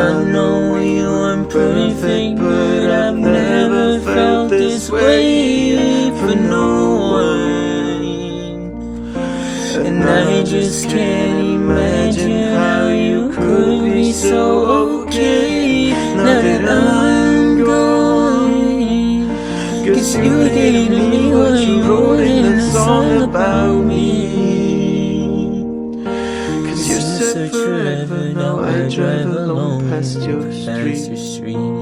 I know you aren't perfect, but I've never felt this way for no one. And I just can't imagine how you could be so okay now that I'm going. 'Cause you did to me what you wrote in a song about me. 'Cause you said forever, now I drive alone past your street.